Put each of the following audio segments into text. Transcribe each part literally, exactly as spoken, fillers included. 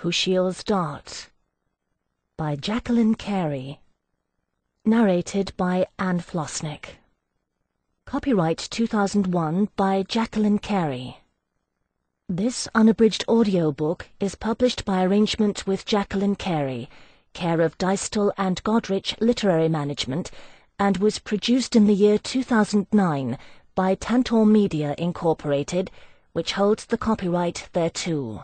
Who Shields Darts by Jacqueline Carey. Narrated by Anne Flosnick. Copyright two thousand one by Jacqueline Carey. This unabridged audiobook is published by arrangement with Jacqueline Carey, care of Dystall and Godrich Literary Management, and was produced in the year two thousand nine by Tantor Media Incorporated, which holds the copyright thereto.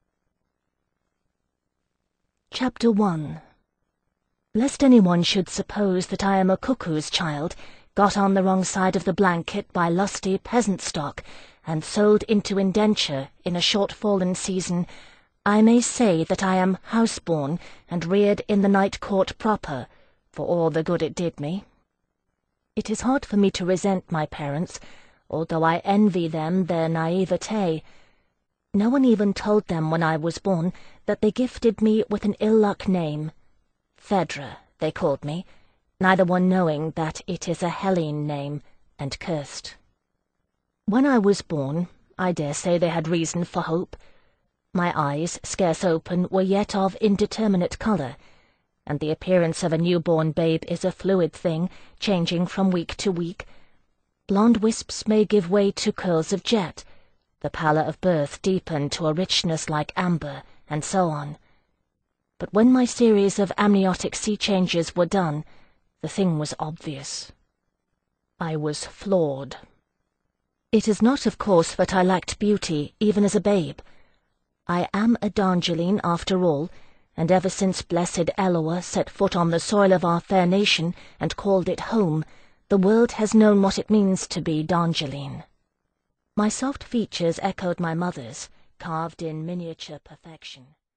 Chapter one. Lest anyone should suppose that I am a cuckoo's child, got on the wrong side of the blanket by lusty peasant stock, and sold into indenture in a short-fallen season, I may say that I am house-born and reared in the Night Court proper, for all the good it did me. It is hard for me to resent my parents, although I envy them their naivete. No one even told them when I was born that they gifted me with an ill-luck name. Phaedra, they called me, neither one knowing that it is a Hellene name, and cursed. When I was born, I dare say they had reason for hope. My eyes, scarce open, were yet of indeterminate colour, and the appearance of a newborn babe is a fluid thing, changing from week to week. Blonde wisps may give way to curls of jet, the pallor of birth deepen to a richness like amber, and so on. But when my series of amniotic sea changes were done, the thing was obvious. I was flawed. It is not, of course, that I lacked beauty, even as a babe. I am a Darjeeling, after all, and ever since blessed Eloa set foot on the soil of our fair nation and called it home, the world has known what it means to be Darjeeling. My soft features echoed my mother's, carved in miniature perfection.